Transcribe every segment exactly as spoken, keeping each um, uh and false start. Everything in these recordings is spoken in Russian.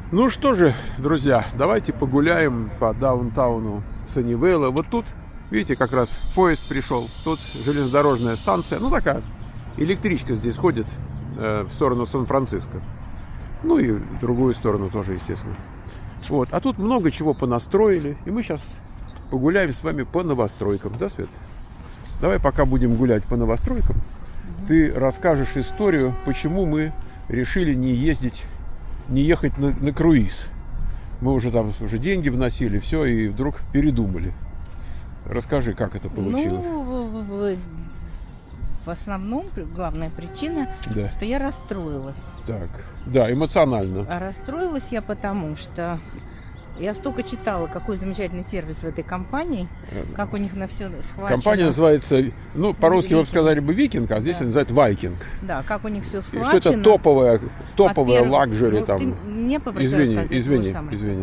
Ну что же, друзья, давайте погуляем по даунтауну Саннивейла. Вот тут, видите, как раз поезд пришел. Тут железнодорожная станция. Ну такая, электричка здесь ходит э, в сторону Сан-Франциско. Ну и в другую сторону тоже, естественно. Вот. А тут много чего понастроили. И мы сейчас погуляем с вами по новостройкам. Да, Свет? Давай пока будем гулять по новостройкам. Mm-hmm. Ты расскажешь историю, почему мы решили не ездить, не ехать на, на круиз. Мы уже там уже деньги вносили, все, и вдруг передумали. Расскажи, как это получилось. Ну, в основном главная причина, да. что я расстроилась. Так, да, эмоционально. А расстроилась я потому, что я столько читала, какой замечательный сервис в этой компании, как у них на все схвачено. Компания называется, ну, по-русски вы бы сказали бы Викинг, а здесь да. называют Вайкинг. Да, как у них все схвачено. И что это топовая, топовая первых... лакжери ну, там. Ты мне попросила извини, сказать извини, извини.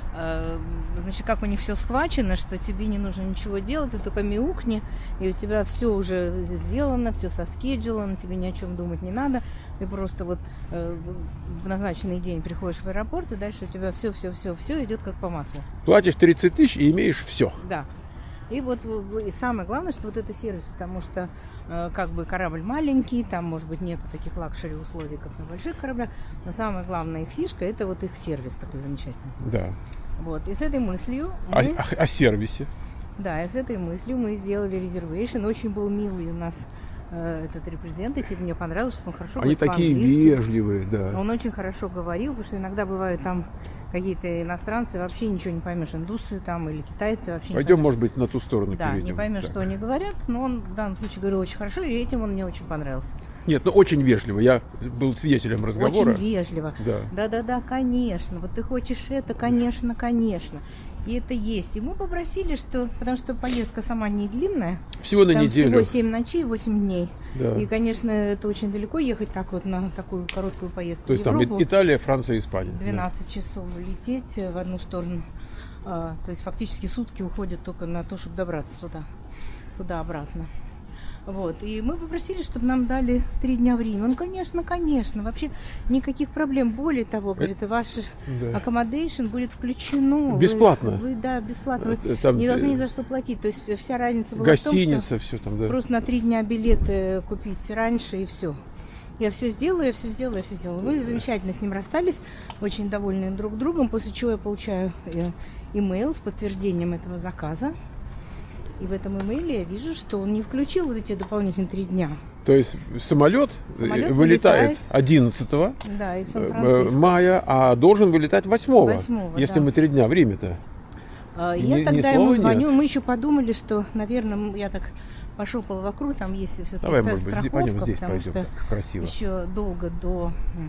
Значит, как у них все схвачено, что тебе не нужно ничего делать, ты только мяукни, и у тебя все уже сделано, все соскеджулено, тебе ни о чем думать не надо. Ты просто вот э, в назначенный день приходишь в аэропорт, и дальше у тебя все, все, все, все идет как по маслу. Платишь тридцать тысяч и имеешь все. Да. И вот и самое главное, что вот это сервис, потому что э, как бы корабль маленький, там, может быть, нет таких лакшери условий, как на больших кораблях, но самая главная их фишка — это вот их сервис такой замечательный. Да. Вот, и с этой мыслью мы... О, о, о сервисе. Да, и с этой мыслью мы сделали резервейшн. Очень был милый у нас э, этот репрезентатив, мне понравилось, что он хорошо Они говорит такие по-английски. Вежливые, да. Он очень хорошо говорил, потому что иногда бывают там какие-то иностранцы, вообще ничего не поймешь, индусы там или китайцы вообще не Пойдем, поймешь. может быть, на ту сторону да, перейдем. не поймешь, так. что они говорят, но он в данном случае говорил очень хорошо, и этим он мне очень понравился. Нет, ну очень вежливо. Я был свидетелем разговора. Очень вежливо. Да. Да-да-да, конечно. Вот ты хочешь это, конечно, конечно. И это есть. И мы попросили, что, потому что поездка сама не длинная. Всего на там неделю. Всего семь ночей, восемь дней. Да. И, конечно, это очень далеко ехать так вот на такую короткую поездку. То есть там Италия, Франция, Испания. двенадцать да. часов лететь в одну сторону. А, то есть фактически сутки уходят только на то, чтобы добраться туда, туда-обратно. Вот, и мы попросили, чтобы нам дали три дня времени. Он, конечно, конечно, вообще никаких проблем. Более того, говорит, ваш да. accommodation будет включено. Бесплатно. Вы, вы да, бесплатно. Вы там, не должны ни за что платить. То есть вся разница была гостиница, в том, что все там, да. просто на три дня билеты купить раньше и все. Я все сделала, я все сделала, я все сделала. Мы замечательно с ним расстались, очень довольны друг другом, после чего я получаю имейл с подтверждением этого заказа. И в этом имейле я вижу, что он не включил вот эти дополнительные три дня. То есть самолет, самолет вылетает, вылетает одиннадцатого да, из мая, а должен вылетать восьмого, восьмого если да. мы три дня в Риме-то. А, я ни, тогда ни ему звоню, нет. Мы еще подумали, что, наверное, я так пошопала вокруг, там есть все-таки Давай, может быть, страховка, здесь, здесь потому пойдем, что красиво. Еще долго до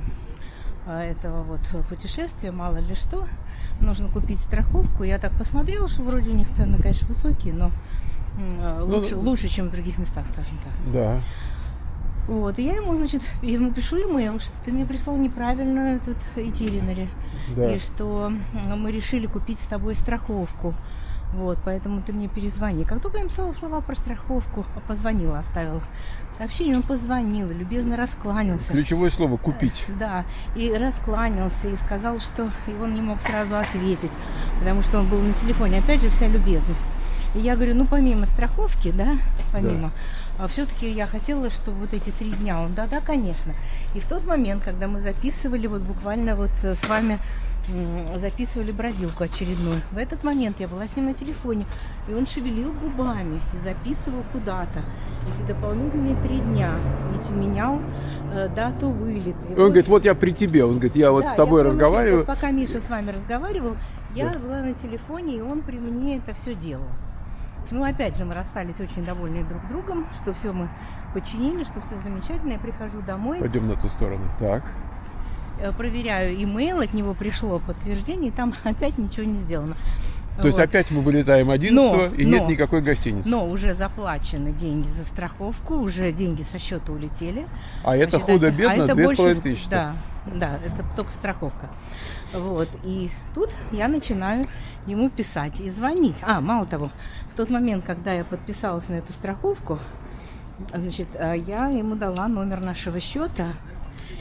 этого вот путешествия, мало ли что, нужно купить страховку. Я так посмотрела, что вроде у них цены, конечно, высокие, но лучше, ну, лучше, чем в других местах, скажем так. Да. Вот, и я ему, значит, я ему пишу имейл, что ты мне прислал неправильно этот itinerary, да. И что мы решили купить с тобой страховку. Вот, поэтому ты мне перезвони. Как только я им сказала слова про страховку, позвонила, оставила сообщение, он позвонил, любезно раскланялся. Ключевое слово «купить». Да, и раскланялся, и сказал, что и он не мог сразу ответить, потому что он был на телефоне. Опять же, вся любезность. И я говорю, ну, помимо страховки, да, помимо, да. все-таки я хотела, чтобы вот эти три дня, он, да-да, конечно. И в тот момент, когда мы записывали, вот буквально вот с вами записывали бродилку очередную, в этот момент я была с ним на телефоне, и он шевелил губами и записывал куда-то эти дополнительные три дня, и менял э, дату вылета. Он вот, говорит, вот я при тебе, он говорит, я вот да, с тобой я разговариваю. Помню, пока Миша с вами разговаривал, я да. была на телефоне, и он при мне это все делал. Ну, опять же, мы расстались очень довольны друг другом, что все мы починили, что все замечательно. Я прихожу домой. Пойдем на ту сторону. Так. Проверяю имейл, от него пришло подтверждение, и там опять ничего не сделано. То вот. есть опять мы вылетаем одиннадцатого, и но, нет никакой гостиницы. Но уже заплачены деньги за страховку, уже деньги со счета улетели. А это худо-бедно две с половиной тысячи. Да, да, это только страховка. Вот, и тут я начинаю ему писать и звонить. А, мало того, в тот момент, когда я подписалась на эту страховку, значит, я ему дала номер нашего счета.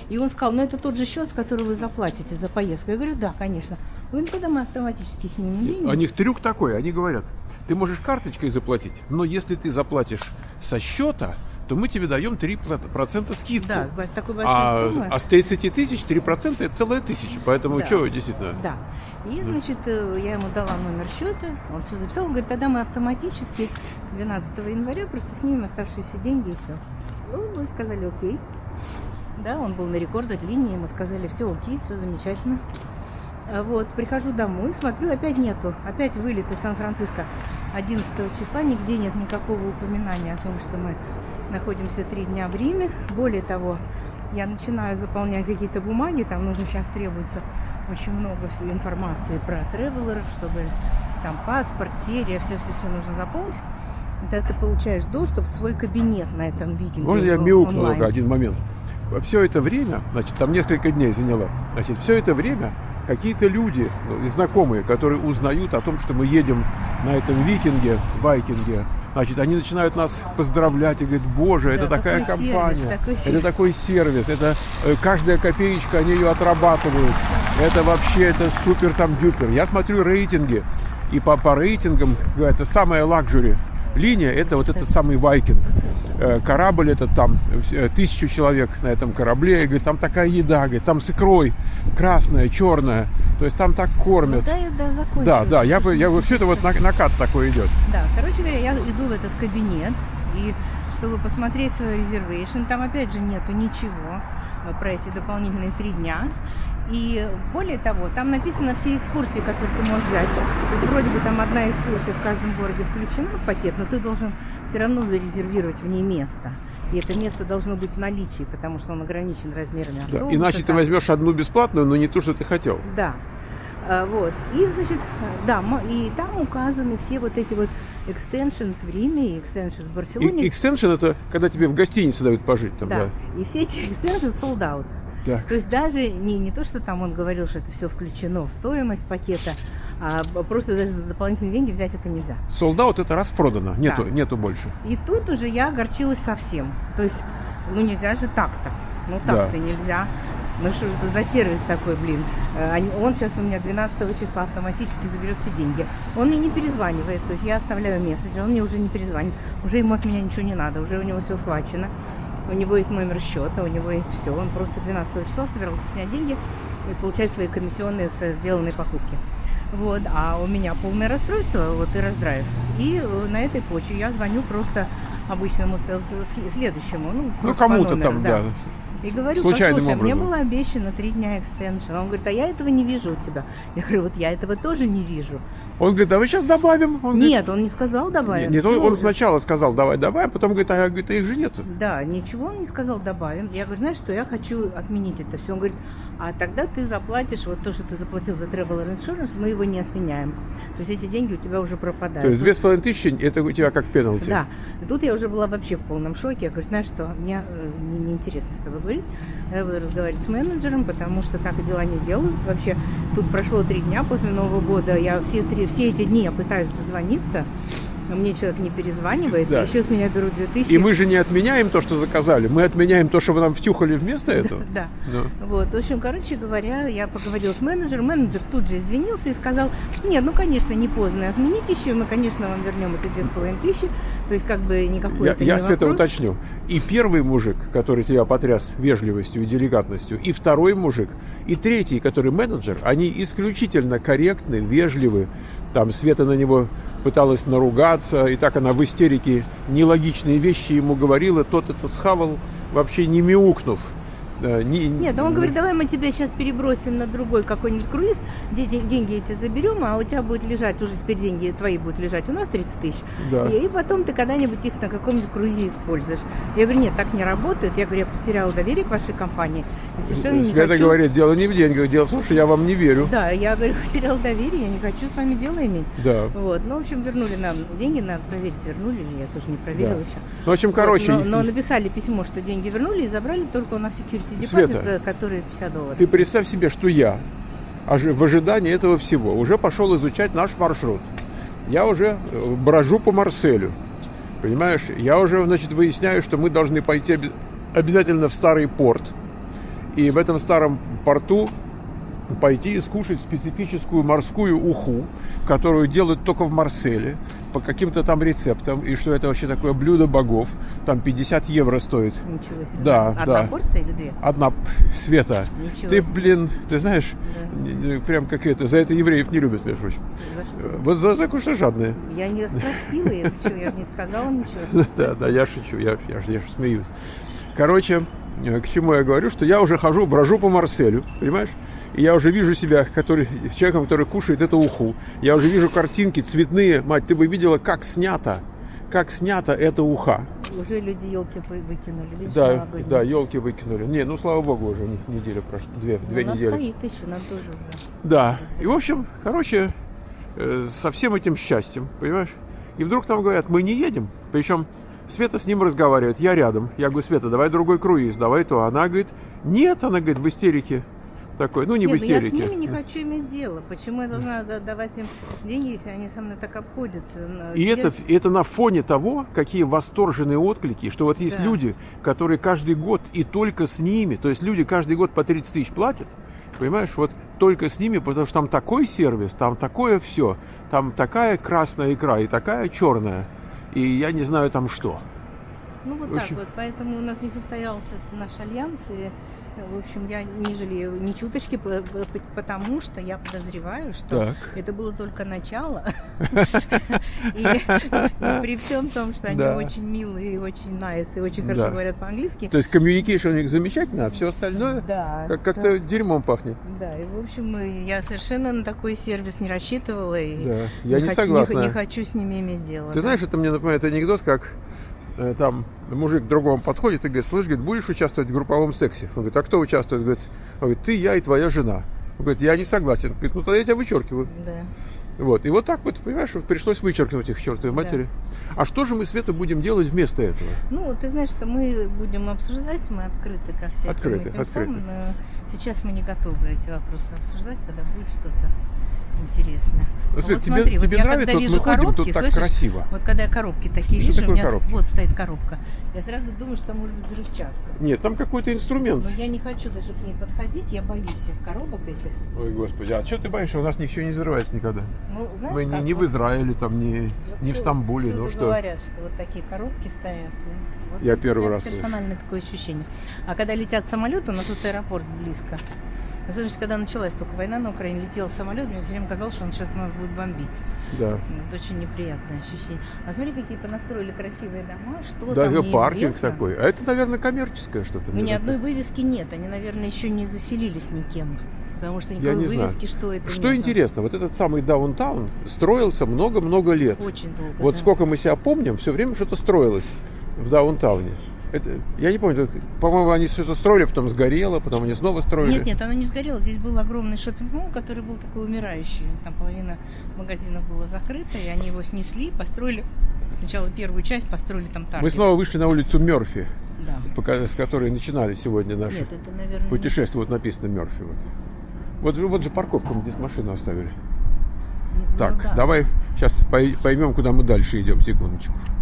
И он сказал, ну это тот же счет, с которого вы заплатите за поездку. Я говорю, да, конечно. Он говорит, тогда мы автоматически снимем деньги. У них трюк такой, они говорят, ты можешь карточкой заплатить, но если ты заплатишь со счета, то мы тебе даем три процента скидку. Да, такой большой а, суммы. а с тридцати тысяч три процента это целая тысяча. Поэтому да. что, действительно. Да. И, значит, я ему дала номер счета, он все записал, он говорит, тогда мы автоматически двенадцатого января просто снимем оставшиеся деньги и все. Ну, мы сказали, окей. Да, он был на рекордной линии, мы сказали, все окей, все замечательно. Вот, прихожу домой, смотрю, опять нету, опять вылет из Сан-Франциско одиннадцатого числа, нигде нет никакого упоминания о том, что мы находимся три дня в Риме. Более того, я начинаю заполнять какие-то бумаги, там нужно сейчас требуется очень много информации про тревелеров, чтобы там паспорт, серия, все-все-все нужно заполнить. Тогда ты получаешь доступ в свой кабинет на этом викинге. Можно я мяукну один момент? Все это время, значит, там несколько дней заняло, значит, все это время какие-то люди, знакомые, которые узнают о том, что мы едем на этом викинге, вайкинге, значит, они начинают нас поздравлять и говорят, боже, да, это такая компания, сервис, такой это такой сервис, это э, каждая копеечка, они ее отрабатывают, это вообще, это супер там дюпер. Я смотрю рейтинги, и по, по рейтингам, это самая лакжери линия, это вот этот самый вайкинг. Корабль этот там, тысячу человек на этом корабле, и говорит, там такая еда, говорит, там с икрой, красная, черная, то есть там так кормят. Ну, да, да, закончилось. Да, да, я, я, я все это вот накат такой идет. Да, короче говоря, я иду в этот кабинет, и чтобы посмотреть свой резервейшн, там опять же нету ничего про эти дополнительные три дня. И более того, там написано все экскурсии, которые ты можешь взять. То есть вроде бы там одна экскурсия в каждом городе включена в пакет, но ты должен все равно зарезервировать в ней место. И это место должно быть в наличии, потому что он ограничен размерами автобуса. Да, иначе там. Ты возьмешь одну бесплатную, но не ту, что ты хотел. Да. А, вот. И, значит, да, и там указаны все вот эти вот extensions в Риме и extensions в Барселоне. И extension это когда тебе в гостинице дают пожить. Там, да. да. И все эти extensions sold out. Так. То есть даже не, не то, что там он говорил, что это все включено в стоимость пакета, а просто даже за дополнительные деньги взять это нельзя. Sold out это распродано, нету, да. нету больше. И тут уже я огорчилась совсем. То есть, ну нельзя же так-то. Ну так-то да. нельзя. Ну что же это за сервис такой, блин. Он сейчас у меня двенадцатого числа автоматически заберет все деньги. Он мне не перезванивает, то есть я оставляю месседж, он мне уже не перезванивает. Уже ему от меня ничего не надо, уже у него все схвачено. У него есть номер счета, у него есть все. Он просто двенадцатого числа собирался снять деньги и получать свои комиссионные с сделанной покупки. Вот. А у меня полное расстройство, вот и раздрайв. И на этой почве я звоню просто обычному следующему. Ну, ну кому-то там, да. да. И говорю, послушай, мне было обещано три дня экстеншн. Он говорит, а я этого не вижу у тебя. Я говорю, вот я этого тоже не вижу. Он говорит, давай сейчас добавим. Он нет, говорит, он не сказал добавим. Нет, он, он сначала сказал, давай добавим, потом говорит, а, говорит, а их же нет. Да, ничего он не сказал добавим. Я говорю, знаешь что, я хочу отменить это все. Он говорит, а тогда ты заплатишь, вот то, что ты заплатил за Traveler Insurance, мы его не отменяем. То есть эти деньги у тебя уже пропадают. То есть две с половиной тысячи, это у тебя как пенальти. Да. И тут я уже была вообще в полном шоке. Я говорю, знаешь что, мне не, не интересно с тобой говорить. Я буду разговаривать с менеджером, потому что так и дела не делают. Вообще, тут прошло три дня после Нового года. Я все, три, все эти дни я пытаюсь дозвониться. Мне человек не перезванивает, да. Еще с меня берут две тысячи. И мы же не отменяем то, что заказали, мы отменяем то, что вы нам втюхали вместо этого. Да. Вот, в общем, короче говоря, я поговорила с менеджером, менеджер тут же извинился и сказал, нет, ну, конечно, не поздно отменить еще, мы, конечно, вам вернем эти две с половиной тысячи, то есть, как бы, никакой это не вопрос. Я, Света, уточню. И первый мужик, который тебя потряс вежливостью и деликатностью, и второй мужик, и третий, который менеджер, они исключительно корректны, вежливы. Там Света на него пыталась наругаться, и так она в истерике нелогичные вещи ему говорила, тот это схавал, вообще не мяукнув. Не, Нет, он говорит, давай мы тебя сейчас перебросим на другой какой-нибудь круиз, где деньги эти заберем, а у тебя будет лежать, уже теперь деньги твои будут лежать, у нас тридцать тысяч. Да. И, и потом ты когда-нибудь их на каком-нибудь круизе используешь. Я говорю, нет, так не работает. Я говорю, я потеряла доверие к вашей компании. Совершенно не Света хочу... говорит, дело не в деньгах, дело в том, что я вам не верю. Да, я говорю, потеряла доверие, я не хочу с вами дело иметь. Да. Вот. Ну, в общем, вернули нам деньги, надо проверить, вернули ли, я тоже не проверила да. еще. Ну, в общем, короче... Вот, но, но написали письмо, что деньги вернули и забрали только у нас security депозит, который пятьдесят долларов. Ты представь себе, что я в ожидании этого всего уже пошел изучать наш маршрут. Я уже брожу по Марселю. Понимаешь? Я уже, значит, выясняю, что мы должны пойти обязательно в старый порт. и в этом старом порту пойти и скушать специфическую морскую уху, которую делают только в Марселе, по каким-то там рецептам, и что это вообще такое блюдо богов, там пятьдесят евро стоит. Ничего себе. Да, Одна да. порция или две? Одна, Света. Ничего Ты, себе. блин, ты знаешь, Да. прям как это, за это евреев не любят, между прочим. За что? Вот за за кушать жадные. Я не спросила, я, что, я же не сказала ничего. Да, да, я шучу, я, я, ж- я ж смеюсь. Короче, э, к чему я говорю, что я уже хожу, брожу по Марселю, понимаешь? И я уже вижу себя который, человеком, который кушает эту уху. Я уже вижу картинки цветные. Мать, ты бы видела, как снято, как снята эта уха. Уже люди елки выкинули, видишь, Да, новогодние. да, елки выкинули. Не, ну слава богу, уже не- неделя прошла, две, Ну, две у нас недели. стоит еще, нам тоже уже. Да. И в общем, короче, э, со всем этим счастьем, понимаешь? И вдруг нам говорят, мы не едем. Причем Света с ним разговаривает, я рядом. Я говорю, Света, давай другой круиз, давай то. Она говорит, нет, она говорит, в истерике. Такой, ну не Нет, в ну я с истерике. ними не хочу иметь дело. Почему я должна да- давать им деньги, если они со мной так обходятся? На- И где- это, и это на фоне того, какие восторженные отклики, что вот есть Да. люди, которые каждый год и только с ними, то есть люди каждый год по тридцать тысяч платят, понимаешь, вот только с ними, потому что там такой сервис, там такое все, там такая красная икра и такая черная, и я не знаю там что. Ну вот в общем- так вот. Поэтому у нас не состоялся наш альянс. И, в общем, я не жалею ни чуточки, по- по- потому что я подозреваю, что Так. это было только начало. И при всем том, что они Да. очень милые, очень nice и очень Да. хорошо говорят по-английски. То есть communication у них замечательно, а все остальное Да. как- как-то дерьмом пахнет. Да, и в общем, и я совершенно на такой сервис не рассчитывала. И Да, я не хочу- согласна. Не, хочу с ними иметь дело. Ты да. знаешь, это мне напоминает анекдот, как э, там мужик к другому подходит и говорит, слышь, говорит, будешь участвовать в групповом сексе? Он говорит, а кто участвует? Говорит, он говорит, ты, я и твоя жена. Он говорит, я не согласен. Он говорит, ну тогда я тебя вычеркиваю. Да. Вот. И вот так вот, понимаешь, вот пришлось вычеркнуть их к чертовой матери. А что же мы, Света, будем делать вместо этого? Ну, ты знаешь, что мы будем обсуждать, мы открыты ко всем Открыты, этим открыты. самым, но сейчас мы не готовы эти вопросы обсуждать, когда будет что-то интересное. Ну, Свет, Вот тебе, смотри, вот тебе я нравится, когда вот вижу мы ходим, коробки, тут так слышишь, красиво. Вот когда я коробки такие Что вижу, такое у меня коробки? вот стоит коробка, я сразу думаю, что там может быть взрывчатка. Нет, там какой-то инструмент. Но я не хочу даже к ней подходить, я боюсь всех коробок этих. Ой, господи, а что ты боишься? У нас ничего не взрывается никогда. Ну, знаешь, Мы не, как не в вот- Израиле, там, не, вот не в всё- Стамбуле, всюду ну что. говорят, что вот такие коробки стоят. и вот Я у первый меня раз слышу. персональное такое ощущение. А когда летят самолеты, у нас тут аэропорт близко. Особенно, когда началась только война на Украине, летел самолет, мне все время казалось, что он сейчас нас будет бомбить. Да. Это очень неприятное ощущение. А смотри, какие понастроили красивые дома, что Да, там и паркинг неизвестно. такой. А это, наверное, коммерческое что-то. Ну, мне ни одной такое. вывески нет. Они, наверное, еще не заселились никем. Потому что Я никакой не знаю. вывески, что это Что нету. интересно, вот этот самый даунтаун строился много-много лет. Очень долго. Вот да. сколько мы себя помним, все время что-то строилось в даунтауне. Это, я не помню, это, по-моему, они что-то строили, потом сгорело, потом они снова строили. Нет, нет, оно не сгорело. Здесь был огромный шоппинг-молл, который был такой умирающий. Там половина магазинов была закрыта, и они его снесли, построили сначала первую часть, построили там таргет. Мы снова вышли на улицу Мерфи, Да. пока- с которой начинали сегодня наши Нет, это, наверное... путешествия. Вот написано Мерфи. Вот. Вот, же, вот же парковка, мы здесь машину оставили. ну, Так, да. давай сейчас поймем, куда мы дальше идем. Секундочку.